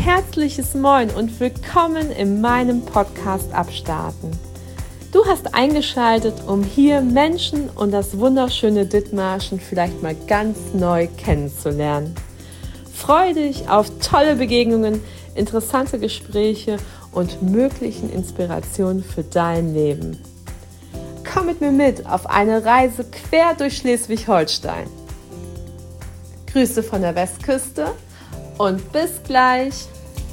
herzliches Moin und willkommen in meinem Podcast Abstarten. Du hast eingeschaltet, um hier Menschen und das wunderschöne Dithmarschen vielleicht mal ganz neu kennenzulernen. Freue dich auf tolle Begegnungen, interessante Gespräche und möglichen Inspirationen für dein Leben. Komm mit mir mit auf eine Reise quer durch Schleswig-Holstein. Grüße von der Westküste und bis gleich.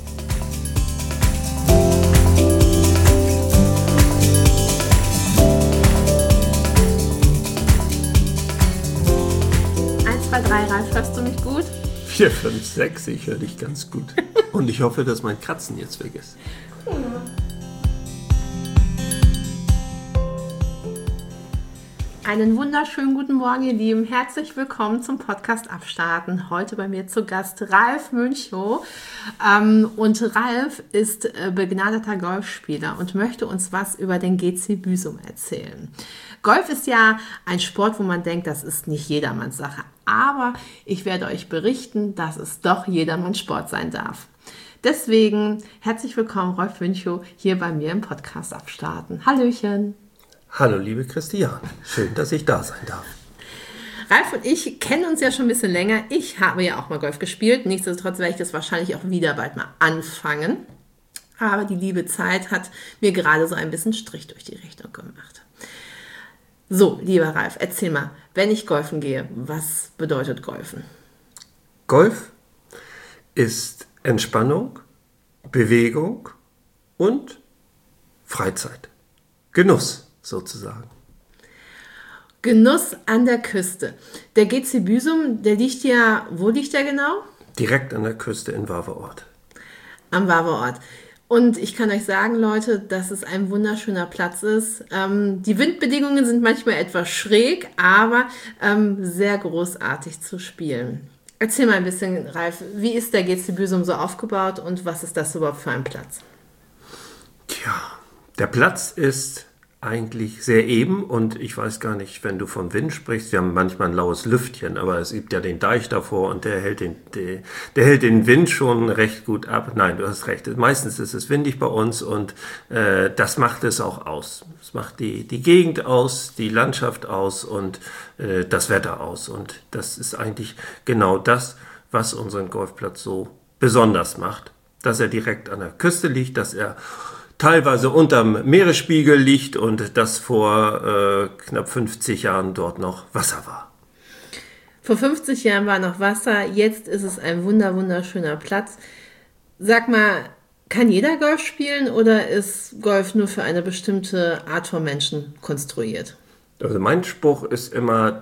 Eins, zwei, drei, Ralf, hörst du mich gut? 4, 5, 6, ich höre dich ganz gut. Und ich hoffe, dass mein Kratzen jetzt weg ist. Einen wunderschönen guten Morgen, ihr Lieben. Herzlich willkommen zum Podcast Abstarten. Heute bei mir zu Gast Ralf Münchow. Und Ralf ist begnadeter Golfspieler und möchte uns was über den GC Büsum erzählen. Golf ist ja ein Sport, wo man denkt, das ist nicht jedermanns Sache. Aber ich werde euch berichten, dass es doch jedermanns Sport sein darf. Deswegen herzlich willkommen, Ralf Münchow, hier bei mir im Podcast Abstarten. Hallöchen. Hallo liebe Christiane, schön, dass ich da sein darf. Ralf und ich kennen uns ja schon ein bisschen länger. Ich habe ja auch mal Golf gespielt. Nichtsdestotrotz werde ich das wahrscheinlich auch wieder bald mal anfangen. Aber die liebe Zeit hat mir gerade so ein bisschen Strich durch die Rechnung gemacht. So, lieber Ralf, erzähl mal, wenn ich golfen gehe, was bedeutet Golfen? Golf ist Entspannung, Bewegung und Freizeit. Genuss sozusagen. Genuss an der Küste. Der GC Büsum, der liegt ja, wo liegt der genau? Direkt an der Küste in Waverort. Am Waverort. Und ich kann euch sagen, Leute, dass es ein wunderschöner Platz ist. Die Windbedingungen sind manchmal etwas schräg, aber sehr großartig zu spielen. Erzähl mal ein bisschen, Ralf, wie ist der GC Büsum so aufgebaut und was ist das überhaupt für ein Platz? Tja, der Platz ist eigentlich sehr eben und ich weiß gar nicht, wenn du von Wind sprichst, wir haben manchmal ein laues Lüftchen, aber es gibt ja den Deich davor und der hält den Wind schon recht gut ab. Nein, du hast recht, meistens ist es windig bei uns und das macht es auch aus. Es macht die Gegend aus, die Landschaft aus und das Wetter aus und das ist eigentlich genau das, was unseren Golfplatz so besonders macht, dass er direkt an der Küste liegt, dass er teilweise unterm Meeresspiegel liegt und dass vor knapp 50 Jahren dort noch Wasser war. Vor 50 Jahren war noch Wasser, jetzt ist es ein wunderschöner Platz. Sag mal, kann jeder Golf spielen oder ist Golf nur für eine bestimmte Art von Menschen konstruiert? Also mein Spruch ist immer,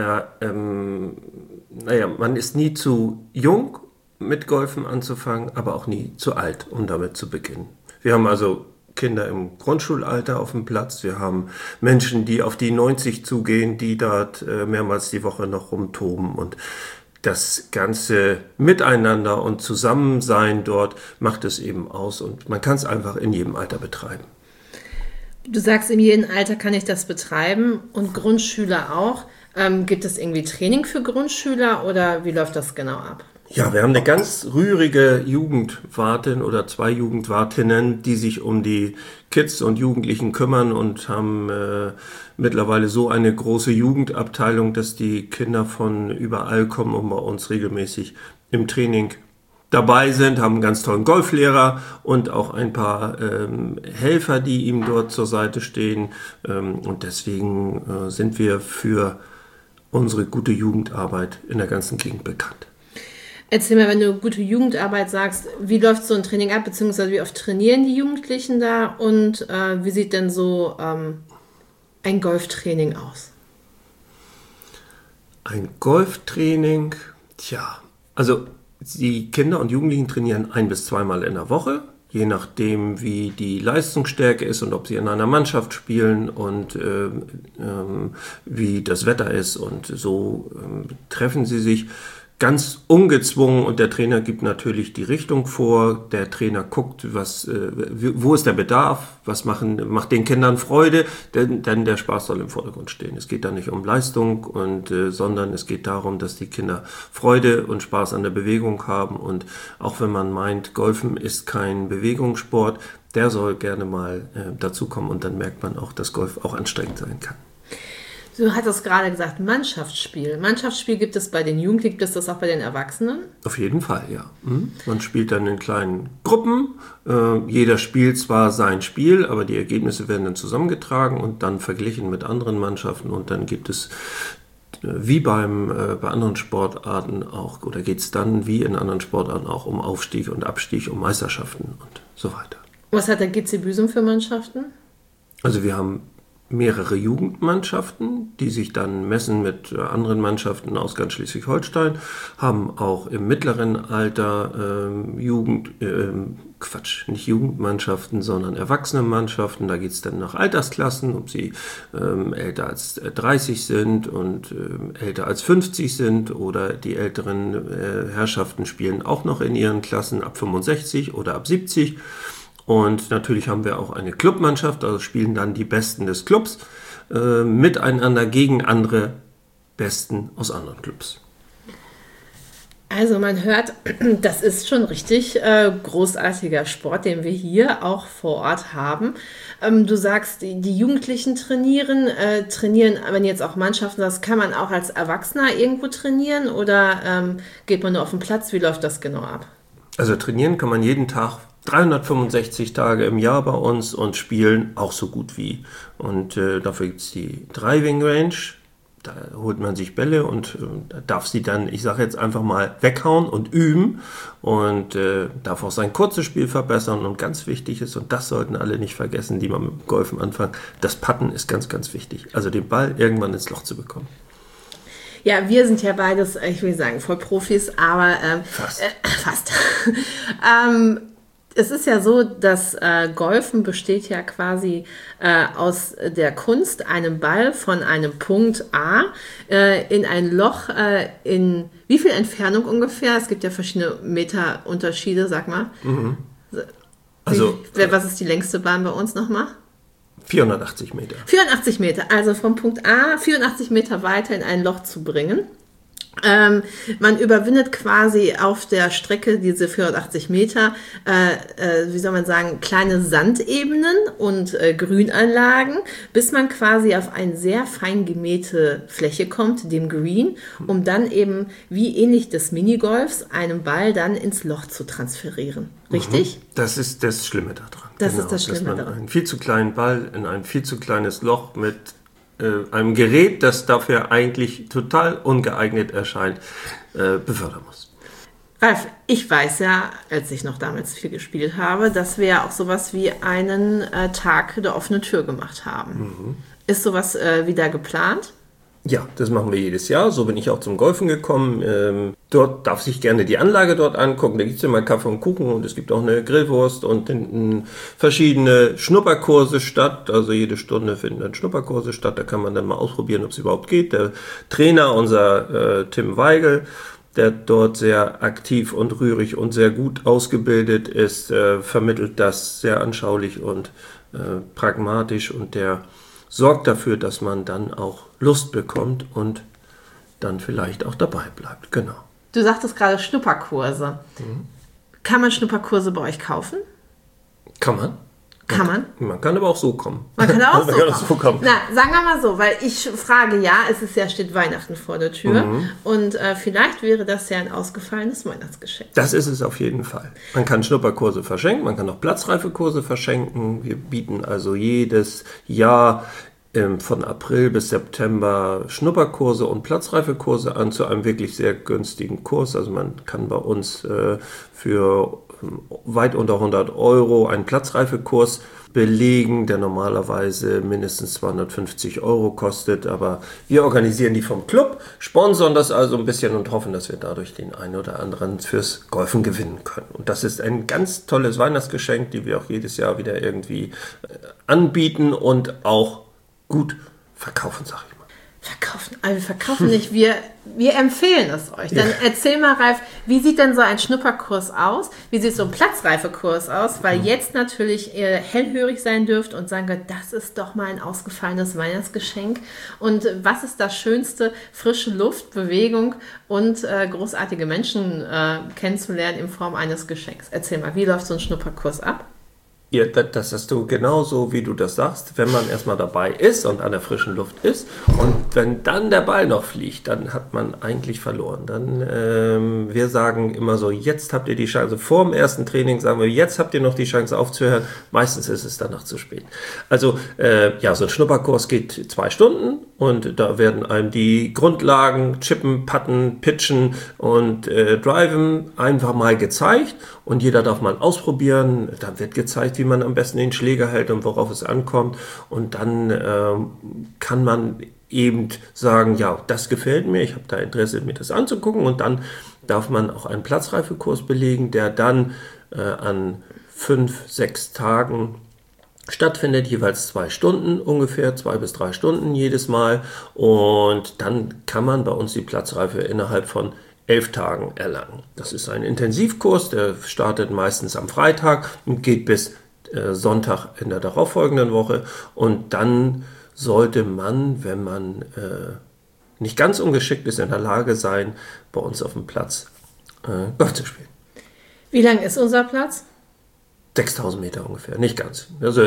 man ist nie zu jung mit Golfen anzufangen, aber auch nie zu alt, um damit zu beginnen. Wir haben also Kinder im Grundschulalter auf dem Platz. Wir haben Menschen, die auf die 90 zugehen, die dort mehrmals die Woche noch rumtoben. Und das ganze Miteinander und Zusammensein dort macht es eben aus. Und man kann es einfach in jedem Alter betreiben. Du sagst, in jedem Alter kann ich das betreiben und Grundschüler auch. Gibt es irgendwie Training für Grundschüler oder wie läuft das genau ab? Ja, wir haben eine ganz rührige Jugendwartin oder 2 Jugendwartinnen, die sich um die Kids und Jugendlichen kümmern und haben mittlerweile so eine große Jugendabteilung, dass die Kinder von überall kommen und bei uns regelmäßig im Training dabei sind, haben einen ganz tollen Golflehrer und auch ein paar Helfer, die ihm dort zur Seite stehen. Und deswegen sind wir für unsere gute Jugendarbeit in der ganzen Gegend bekannt. Erzähl mal, wenn du gute Jugendarbeit sagst, wie läuft so ein Training ab, beziehungsweise wie oft trainieren die Jugendlichen da und wie sieht denn so ein Golftraining aus? Ein Golftraining, also die Kinder und Jugendlichen trainieren 1- bis 2-mal in der Woche, je nachdem wie die Leistungsstärke ist und ob sie in einer Mannschaft spielen und wie das Wetter ist und so treffen sie sich. ganz ungezwungen und der Trainer gibt natürlich die Richtung vor. Der Trainer guckt, wo ist der Bedarf, was macht den Kindern Freude, denn der Spaß soll im Vordergrund stehen. Es geht da nicht um Leistung, sondern es geht darum, dass die Kinder Freude und Spaß an der Bewegung haben. Und auch wenn man meint, Golfen ist kein Bewegungssport, der soll gerne mal dazukommen und dann merkt man auch, dass Golf auch anstrengend sein kann. Du hattest gerade gesagt, Mannschaftsspiel. Mannschaftsspiel gibt es bei den Jugendlichen, gibt es das auch bei den Erwachsenen? Auf jeden Fall, ja. Man spielt dann in kleinen Gruppen. Jeder spielt zwar sein Spiel, aber die Ergebnisse werden dann zusammengetragen und dann verglichen mit anderen Mannschaften. Und dann gibt es, wie bei anderen Sportarten auch, oder geht es dann wie in anderen Sportarten auch um Aufstieg und Abstieg, um Meisterschaften und so weiter. Was hat der GC Büsum für Mannschaften? Also wir haben mehrere Jugendmannschaften, die sich dann messen mit anderen Mannschaften aus ganz Schleswig-Holstein, haben auch im mittleren Alter nicht Jugendmannschaften, sondern Erwachsenenmannschaften. Da geht es dann nach Altersklassen, ob sie älter als 30 sind und älter als 50 sind oder die älteren Herrschaften spielen auch noch in ihren Klassen ab 65 oder ab 70. Und natürlich haben wir auch eine Clubmannschaft, also spielen dann die Besten des Clubs miteinander gegen andere Besten aus anderen Clubs. Also man hört, das ist schon richtig großartiger Sport, den wir hier auch vor Ort haben. Du sagst, die Jugendlichen trainieren, wenn jetzt auch Mannschaften, das kann man auch als Erwachsener irgendwo trainieren oder geht man nur auf den Platz? Wie läuft das genau ab? Also trainieren kann man jeden Tag 365 Tage im Jahr bei uns und spielen auch so gut wie. Und dafür gibt es die Driving Range. Da holt man sich Bälle und darf sie dann, ich sage jetzt einfach mal, weghauen und üben und darf auch sein kurzes Spiel verbessern. Und ganz wichtig ist, und das sollten alle nicht vergessen, die mal mit dem Golfen anfangen, das Putten ist ganz, ganz wichtig. Also den Ball irgendwann ins Loch zu bekommen. Ja, wir sind ja beides, ich will sagen, Vollprofis, aber fast. Es ist ja so, dass Golfen besteht ja quasi aus der Kunst, einen Ball von einem Punkt A in ein Loch in wie viel Entfernung ungefähr? Es gibt ja verschiedene Meterunterschiede, sag mal. Mhm. Was ist die längste Bahn bei uns nochmal? 480 Meter. 480 Meter, also vom Punkt A 84 Meter weiter in ein Loch zu bringen. Man überwindet quasi auf der Strecke diese 480 Meter, wie soll man sagen, kleine Sandebenen und Grünanlagen, bis man quasi auf eine sehr fein gemähte Fläche kommt, dem Green, um dann eben, wie ähnlich des Minigolfs, einen Ball dann ins Loch zu transferieren. Richtig? Das ist das Schlimme daran. Das ist das Schlimme daran. Dass man einen viel zu kleinen Ball in ein viel zu kleines Loch mit einem Gerät, das dafür eigentlich total ungeeignet erscheint, befördern muss. Ralf, ich weiß ja, als ich noch damals viel gespielt habe, dass wir ja auch sowas wie einen Tag der offenen Tür gemacht haben. Mhm. Ist sowas wieder geplant? Ja, das machen wir jedes Jahr. So bin ich auch zum Golfen gekommen. Dort darf sich gerne die Anlage dort angucken. Da gibt es immer Kaffee und Kuchen und es gibt auch eine Grillwurst und verschiedene Schnupperkurse statt. Also jede Stunde finden dann Schnupperkurse statt. Da kann man dann mal ausprobieren, ob es überhaupt geht. Der Trainer, unser Tim Weigel, der dort sehr aktiv und rührig und sehr gut ausgebildet ist, vermittelt das sehr anschaulich und pragmatisch und der sorgt dafür, dass man dann auch Lust bekommt und dann vielleicht auch dabei bleibt. Genau. Du sagtest gerade Schnupperkurse. Mhm. Kann man Schnupperkurse bei euch kaufen? Kann man. Kann man? Man kann aber auch so kommen. Man kann auch so kommen. Na, sagen wir mal so, weil ich frage, ja, steht Weihnachten vor der Tür und vielleicht wäre das ja ein ausgefallenes Weihnachtsgeschenk. Das ist es auf jeden Fall. Man kann Schnupperkurse verschenken, man kann auch Platzreifekurse verschenken. Wir bieten also jedes Jahr von April bis September Schnupperkurse und Platzreifekurse an zu einem wirklich sehr günstigen Kurs. Also man kann bei uns für weit unter 100 € einen Platzreifekurs belegen, der normalerweise mindestens 250 € kostet. Aber wir organisieren die vom Club, sponsern das also ein bisschen und hoffen, dass wir dadurch den einen oder anderen fürs Golfen gewinnen können. Und das ist ein ganz tolles Weihnachtsgeschenk, die wir auch jedes Jahr wieder irgendwie anbieten und auch gut verkaufen, sag ich mal. Wir verkaufen nicht, wir empfehlen es euch. Dann erzähl mal, Ralf, wie sieht denn so ein Schnupperkurs aus? Wie sieht so ein Platzreifekurs aus? Weil jetzt natürlich ihr hellhörig sein dürft und sagen könnt, das ist doch mal ein ausgefallenes Weihnachtsgeschenk. Und was ist das Schönste? Frische Luft, Bewegung und großartige Menschen kennenzulernen in Form eines Geschenks. Erzähl mal, wie läuft so ein Schnupperkurs ab? Ja, das hast du genauso, wie du das sagst, wenn man erstmal dabei ist und an der frischen Luft ist und wenn dann der Ball noch fliegt, dann hat man eigentlich verloren. Dann, wir sagen immer so, jetzt habt ihr die Chance, vor dem ersten Training sagen wir, jetzt habt ihr noch die Chance aufzuhören, meistens ist es danach zu spät. Also, so ein Schnupperkurs geht 2 Stunden und da werden einem die Grundlagen, Chippen, Putten, Pitchen und Driven einfach mal gezeigt und jeder darf mal ausprobieren, dann wird gezeigt, wie man am besten den Schläger hält und worauf es ankommt. Und dann kann man eben sagen, ja, das gefällt mir, ich habe da Interesse, mir das anzugucken. Und dann darf man auch einen Platzreifekurs belegen, der dann an 5-6 Tagen stattfindet, jeweils 2 Stunden ungefähr, 2 bis 3 Stunden jedes Mal. Und dann kann man bei uns die Platzreife innerhalb von 11 Tagen erlangen. Das ist ein Intensivkurs, der startet meistens am Freitag und geht bis Sonntag in der darauffolgenden Woche und dann sollte man, wenn man nicht ganz ungeschickt ist, in der Lage sein, bei uns auf dem Platz Golf zu spielen. Wie lang ist unser Platz? 6.000 Meter ungefähr, nicht ganz. Also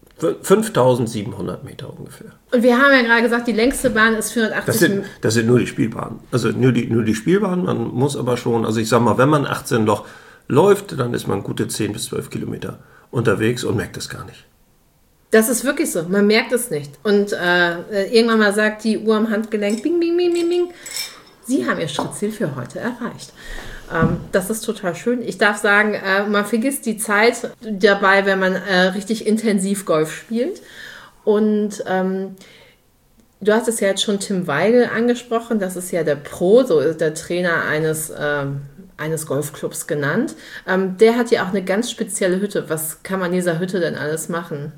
5.700 Meter ungefähr. Und wir haben ja gerade gesagt, die längste Bahn ist 480 Das sind nur die Spielbahnen. Also nur die Spielbahnen, man muss aber schon, also ich sag mal, wenn man 18 Loch läuft, dann ist man gute 10 bis 12 Kilometer unterwegs und merkt es gar nicht. Das ist wirklich so, man merkt es nicht. Und irgendwann mal sagt die Uhr am Handgelenk, bing, bing, bing, bing, bing, Sie haben Ihr Schrittziel für heute erreicht. Das ist total schön. Ich darf sagen, man vergisst die Zeit dabei, wenn man richtig intensiv Golf spielt. Und du hast es ja jetzt schon Tim Weigel angesprochen, das ist ja der Pro, so ist der Trainer eines Golfclubs genannt. Der hat ja auch eine ganz spezielle Hütte. Was kann man in dieser Hütte denn alles machen?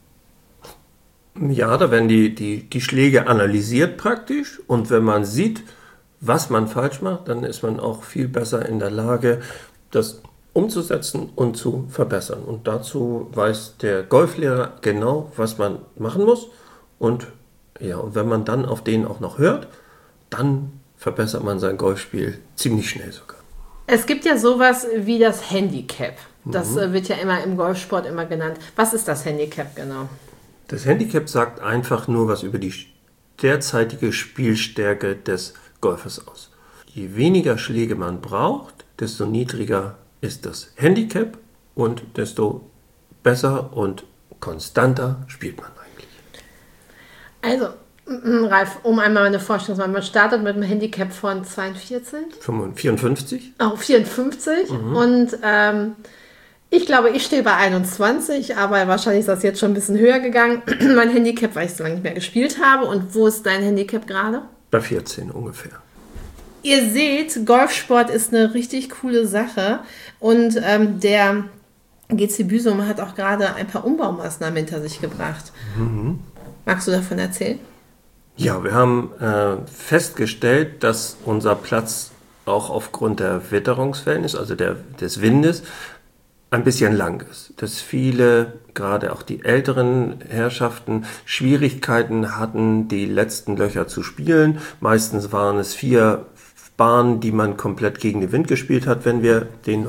Ja, da werden die Schläge analysiert praktisch und wenn man sieht, was man falsch macht, dann ist man auch viel besser in der Lage, das umzusetzen und zu verbessern. Und dazu weiß der Golflehrer genau, was man machen muss. Und wenn man dann auf den auch noch hört, dann verbessert man sein Golfspiel ziemlich schnell sogar. Es gibt ja sowas wie das Handicap. Das wird ja immer im Golfsport immer genannt. Was ist das Handicap genau? Das Handicap sagt einfach nur was über die derzeitige Spielstärke des Golfers aus. Je weniger Schläge man braucht, desto niedriger ist das Handicap und desto besser und konstanter spielt man eigentlich. Also, Ralf, um einmal eine Vorstellung zu machen, man startet mit einem Handicap von 42? 54. Oh, 54. Und ich glaube, ich stehe bei 21, aber wahrscheinlich ist das jetzt schon ein bisschen höher gegangen. Mein Handicap, weil ich so lange nicht mehr gespielt habe. Und wo ist dein Handicap gerade? Bei 14 ungefähr. Ihr seht, Golfsport ist eine richtig coole Sache. Und der GC Büsum hat auch gerade ein paar Umbaumaßnahmen hinter sich gebracht. Magst du davon erzählen? Ja, wir haben festgestellt, dass unser Platz auch aufgrund der Witterungsverhältnisse, also des Windes, ein bisschen lang ist. Dass viele, gerade auch die älteren Herrschaften, Schwierigkeiten hatten, die letzten Löcher zu spielen. Meistens waren es 4 Bahnen, die man komplett gegen den Wind gespielt hat, wenn wir den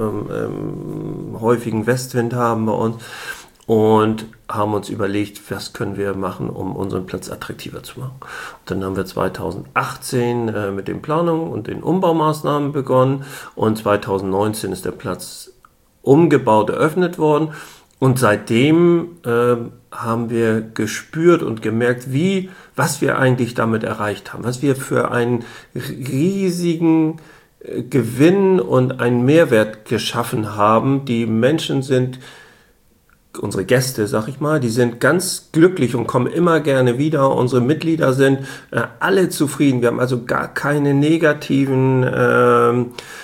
häufigen Westwind haben bei uns. Und haben uns überlegt, was können wir machen, um unseren Platz attraktiver zu machen. Und dann haben wir 2018 mit den Planungen und den Umbaumaßnahmen begonnen und 2019 ist der Platz umgebaut, eröffnet worden und seitdem haben wir gespürt und gemerkt, was wir eigentlich damit erreicht haben, was wir für einen riesigen Gewinn und einen Mehrwert geschaffen haben. Die Menschen sind, unsere Gäste, sag ich mal, die sind ganz glücklich und kommen immer gerne wieder. Unsere Mitglieder sind alle zufrieden. Wir haben also gar keine negativen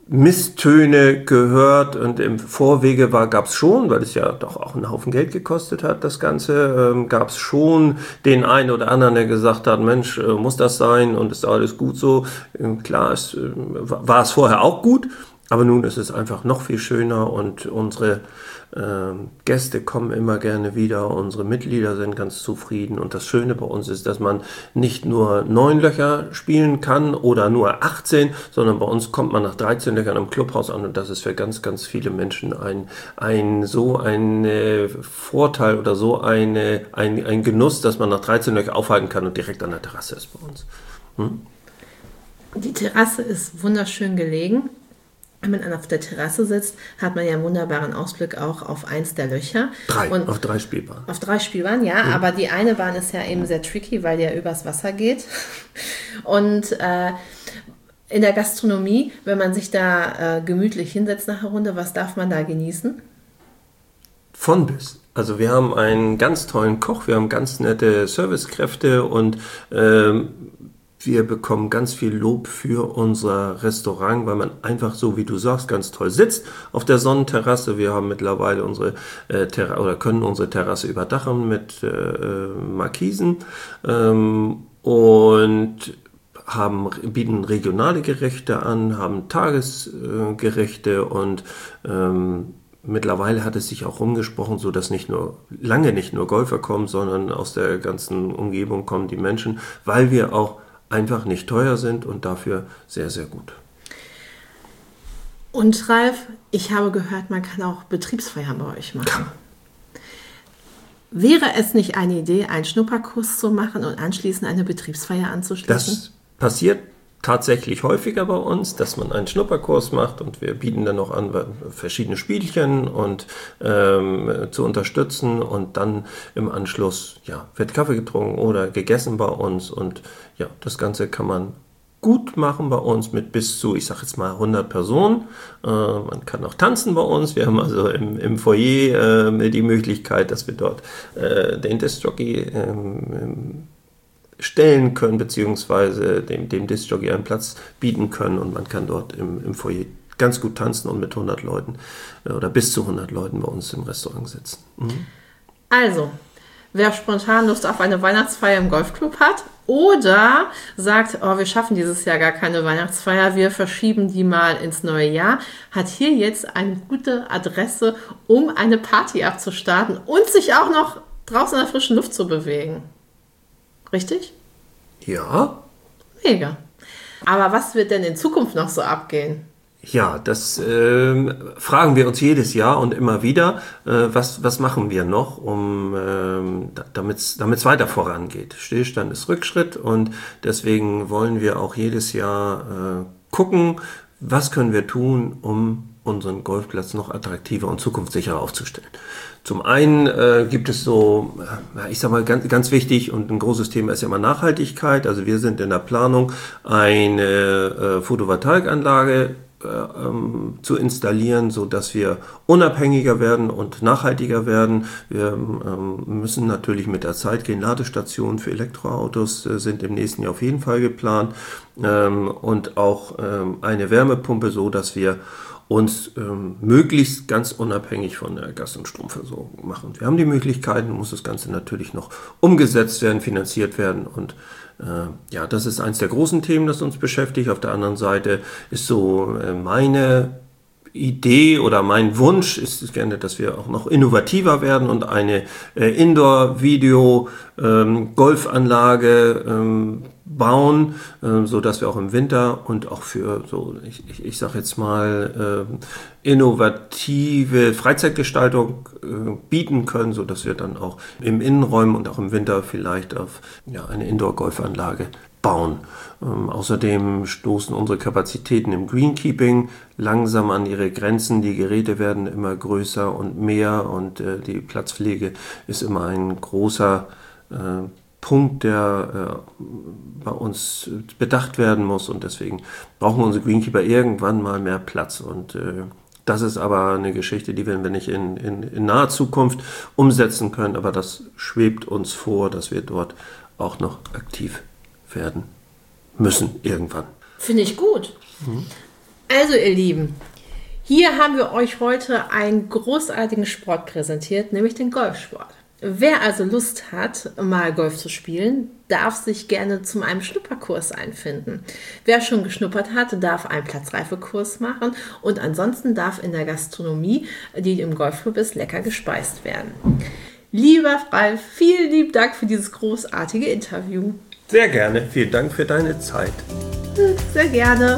Misstöne gehört und im Vorwege gab es schon, weil es ja doch auch einen Haufen Geld gekostet hat, das Ganze, gab es schon den einen oder anderen, der gesagt hat, Mensch, muss das sein und ist alles gut so. Klar, war es vorher auch gut, aber nun ist es einfach noch viel schöner und unsere Gäste kommen immer gerne wieder, unsere Mitglieder sind ganz zufrieden und das Schöne bei uns ist, dass man nicht nur 9 Löcher spielen kann oder nur 18, sondern bei uns kommt man nach 13 Löchern im Clubhaus an und das ist für ganz, ganz viele Menschen ein Vorteil oder so ein Genuss, dass man nach 13 Löchern aufhalten kann und direkt an der Terrasse ist bei uns. Die Terrasse ist wunderschön gelegen. Wenn man auf der Terrasse sitzt, hat man ja einen wunderbaren Ausblick auch auf eins der Löcher. Auf 3 Spielbahnen. Auf 3 Spielbahnen, ja. Aber die eine Bahn ist ja eben sehr tricky, weil die ja übers Wasser geht. Und in der Gastronomie, wenn man sich da gemütlich hinsetzt nach einer Runde, was darf man da genießen? Von bis. Also wir haben einen ganz tollen Koch, wir haben ganz nette Servicekräfte und wir bekommen ganz viel Lob für unser Restaurant, weil man einfach so, wie du sagst, ganz toll sitzt auf der Sonnenterrasse. Wir haben mittlerweile können unsere Terrasse überdachen mit Markisen und bieten regionale Gerichte an, haben Tagesgerichte und mittlerweile hat es sich auch rumgesprochen, so dass lange nicht nur Golfer kommen, sondern aus der ganzen Umgebung kommen die Menschen, weil wir auch einfach nicht teuer sind und dafür sehr, sehr gut. Und Ralf, ich habe gehört, man kann auch Betriebsfeiern bei euch machen. Kann. Wäre es nicht eine Idee, einen Schnupperkurs zu machen und anschließend eine Betriebsfeier anzuschließen? Das passiert tatsächlich häufiger bei uns, dass man einen Schnupperkurs macht und wir bieten dann noch an, verschiedene Spielchen und zu unterstützen und dann im Anschluss wird Kaffee getrunken oder gegessen bei uns und das Ganze kann man gut machen bei uns mit bis zu, ich sage jetzt mal 100 Personen. Man kann auch tanzen bei uns. Wir haben also im Foyer die Möglichkeit, dass wir dort den Disc-Jockey stellen können, beziehungsweise dem Disc-Jockey einen Platz bieten können und man kann dort im Foyer ganz gut tanzen und mit 100 Leuten oder bis zu 100 Leuten bei uns im Restaurant sitzen. Also, wer spontan Lust auf eine Weihnachtsfeier im Golfclub hat oder sagt, wir schaffen dieses Jahr gar keine Weihnachtsfeier, wir verschieben die mal ins neue Jahr, hat hier jetzt eine gute Adresse, um eine Party abzustarten und sich auch noch draußen in der frischen Luft zu bewegen. Richtig? Ja. Mega. Aber was wird denn in Zukunft noch so abgehen? Ja, das fragen wir uns jedes Jahr und immer wieder. Was machen wir noch, damit es weiter vorangeht? Stillstand ist Rückschritt und deswegen wollen wir auch jedes Jahr gucken, was können wir tun, um unseren Golfplatz noch attraktiver und zukunftssicherer aufzustellen. Zum einen gibt es so, ich sag mal ganz wichtig und ein großes Thema ist ja immer Nachhaltigkeit. Also wir sind in der Planung, eine Photovoltaikanlage zu installieren, so dass wir unabhängiger werden und nachhaltiger werden. Wir müssen natürlich mit der Zeit gehen. Ladestationen für Elektroautos sind im nächsten Jahr auf jeden Fall geplant und auch eine Wärmepumpe, so dass wir uns möglichst ganz unabhängig von der Gas- und Stromversorgung machen. Wir haben die Möglichkeiten, muss das Ganze natürlich noch umgesetzt werden, finanziert werden und das ist eins der großen Themen, das uns beschäftigt. Auf der anderen Seite ist so meine Idee oder mein Wunsch ist gerne, dass wir auch noch innovativer werden und eine Indoor-Video-Golfanlage bauen, so dass wir auch im Winter und auch für so, ich sage jetzt mal, innovative Freizeitgestaltung bieten können, so dass wir dann auch im Innenräumen und auch im Winter vielleicht auf eine Indoor-Golfanlage bauen. Außerdem stoßen unsere Kapazitäten im Greenkeeping langsam an ihre Grenzen. Die Geräte werden immer größer und mehr und die Platzpflege ist immer ein großer Punkt, der bei uns bedacht werden muss und deswegen brauchen unsere Greenkeeper irgendwann mal mehr Platz und das ist aber eine Geschichte, die werden wir nicht in naher Zukunft umsetzen können, aber das schwebt uns vor, dass wir dort auch noch aktiv werden müssen irgendwann. Finde ich gut. Also ihr Lieben, hier haben wir euch heute einen großartigen Sport präsentiert, nämlich den Golfsport. Wer also Lust hat, mal Golf zu spielen, darf sich gerne zu einem Schnupperkurs einfinden. Wer schon geschnuppert hat, darf einen Platzreifekurs machen und ansonsten darf in der Gastronomie, die im Golfclub ist, lecker gespeist werden. Lieber Ralf, vielen lieben Dank für dieses großartige Interview. Sehr gerne. Vielen Dank für deine Zeit. Sehr gerne.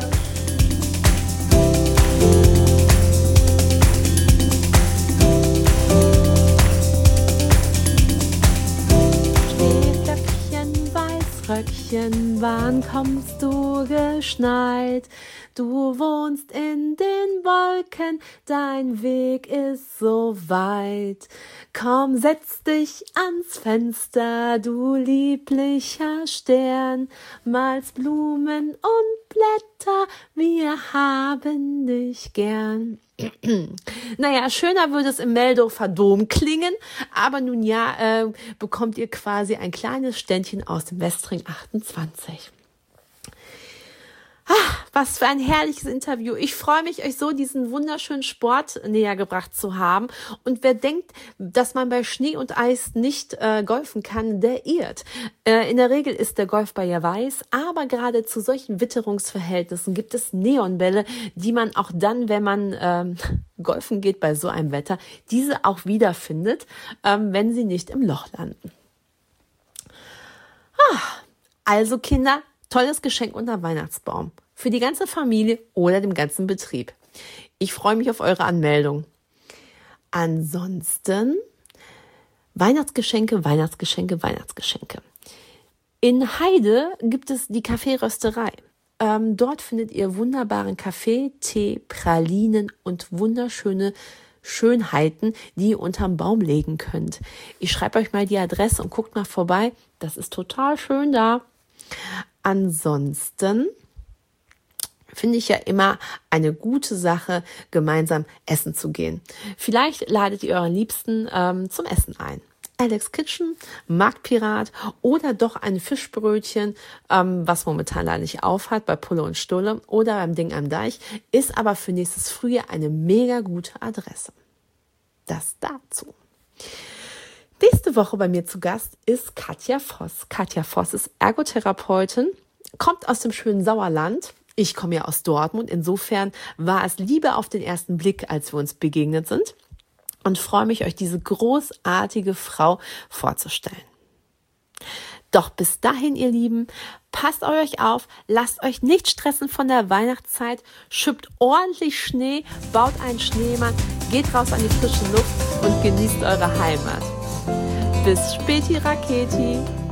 Röckchen, wann kommst du geschneit? Du wohnst in den Wolken, dein Weg ist so weit. Komm, setz dich ans Fenster, du lieblicher Stern, malst Blumen und Blätter, wir haben dich gern. Naja, schöner würde es im Meldorfer Dom klingen, aber nun ja, bekommt ihr quasi ein kleines Ständchen aus dem Westring 28. Was für ein herrliches Interview. Ich freue mich, euch so diesen wunderschönen Sport näher gebracht zu haben. Und wer denkt, dass man bei Schnee und Eis nicht golfen kann, der irrt. In der Regel ist der Golfball ja weiß, aber gerade zu solchen Witterungsverhältnissen gibt es Neonbälle, die man auch dann, wenn man golfen geht bei so einem Wetter, diese auch wiederfindet, wenn sie nicht im Loch landen. Also Kinder, tolles Geschenk unter Weihnachtsbaum. Für die ganze Familie oder dem ganzen Betrieb. Ich freue mich auf eure Anmeldung. Ansonsten Weihnachtsgeschenke. In Heide gibt es die Kaffeerösterei. Dort findet ihr wunderbaren Kaffee, Tee, Pralinen und wunderschöne Schönheiten, die ihr unterm Baum legen könnt. Ich schreibe euch mal die Adresse und guckt mal vorbei. Das ist total schön da. Ansonsten finde ich ja immer eine gute Sache, gemeinsam essen zu gehen. Vielleicht ladet ihr euren Liebsten zum Essen ein. Alex Kitchen, Marktpirat oder doch ein Fischbrötchen, was momentan leider nicht auf hat, bei Pulle und Stulle oder beim Ding am Deich, ist aber für nächstes Frühjahr eine mega gute Adresse. Das dazu. Nächste Woche bei mir zu Gast ist Katja Voss. Katja Voss ist Ergotherapeutin, kommt aus dem schönen Sauerland. Ich komme ja aus Dortmund. Insofern war es Liebe auf den ersten Blick, als wir uns begegnet sind. Und freue mich, euch diese großartige Frau vorzustellen. Doch bis dahin, ihr Lieben, passt auf euch auf, lasst euch nicht stressen von der Weihnachtszeit, schüppt ordentlich Schnee, baut einen Schneemann, geht raus an die frische Luft und genießt eure Heimat. Bis späti Raketi!